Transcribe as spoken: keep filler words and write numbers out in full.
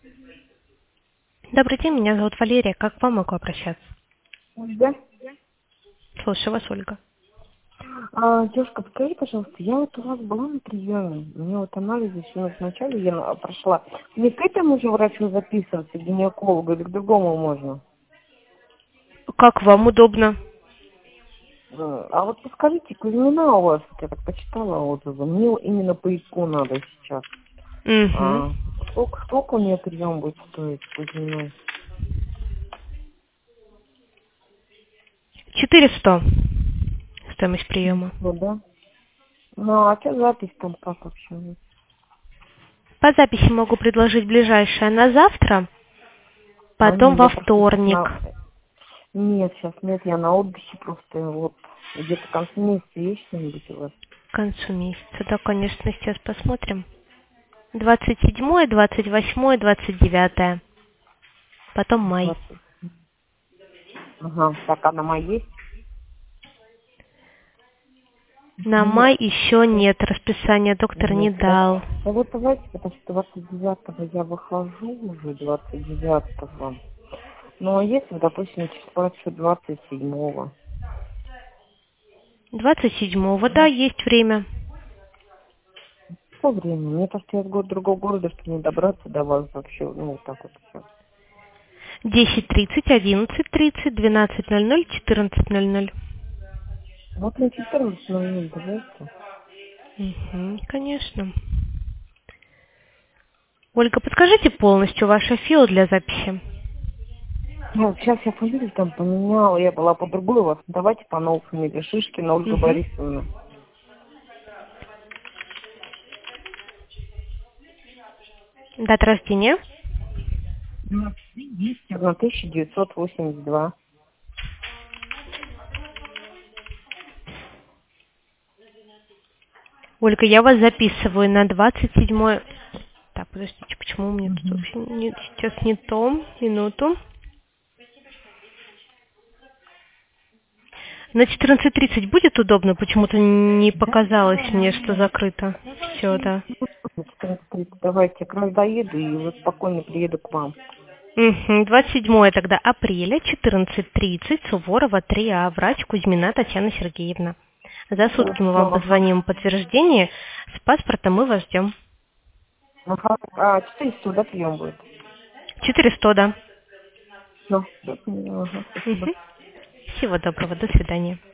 Добрый день, меня зовут Валерия. Как к вам могу обращаться? Да. Слушаю вас, Ольга. А, девушка, подскажи, пожалуйста, я вот у вас была на приеме, мне вот анализы все назначали, я на- прошла. Мне к этому же врачу записываться, гинекологу, или к другому можно? Как вам удобно? М, А вот подскажите, Кузьмина у вас, я так почитала отзывы, мне именно по ИКУ надо сейчас. Угу. А, сколько, сколько у меня прием будет стоить с Кузьминой? четыреста стоимость приема. Ну да. Ну, а что запись там как вообще? По записи могу предложить ближайшее на завтра, А, потом не, во я просто сейчас вторник. на... Нет, сейчас нет, я на отдыхе просто, вот, где-то к концу месяца есть что-нибудь у вас? К концу месяца. Да, конечно, сейчас посмотрим. двадцать седьмое, двадцать восьмое, двадцать девятое. Потом май. двадцать. Ага, так, а на май есть? На Ну, май еще нет. Расписания доктор не нет, да. дал. Ну вот давайте, потому что двадцать девятого я выхожу уже, двадцать девятого. Ну, а если, допустим, числа еще двадцать седьмого? двадцать седьмого, да, есть время. По времени. Мне просто я с год другого города, чтобы не добраться до вас вообще, ну, вот так вот все. десять тридцать, одиннадцать тридцать, двенадцать ноль ноль, четырнадцать ноль ноль. Вот на четырнадцать ноль ноль давайте. Угу, конечно. Ольга, подскажите полностью ваше ФИО для записи. Ну, сейчас я фамилию там поменяла, я была по другой у вас. Давайте по новой фамилии. Шишкина Ольга Угу. Борисовна. Дата рождения. На тысяча девятьсот восемьдесят два. Ольга, я вас записываю на двадцать седьмое. Так, подождите, почему у меня тут вообще не- сейчас не то? Минуту. На четырнадцать тридцать будет удобно? Почему-то не показалось мне, что закрыто. Все, да. На четырнадцать тридцать. Давайте, я как раз доеду и вот спокойно приеду к вам. Угу. двадцать седьмое тогда апреля, четырнадцать тридцать, Суворова, три А, врач Кузьмина Татьяна Сергеевна. За сутки мы вам Хорошо. позвоним подтверждение. С паспортом мы вас ждем. Ага. А четыреста, да, прием будет? четыреста, да. Все. Ага, спасибо. Угу. Всего доброго, до свидания.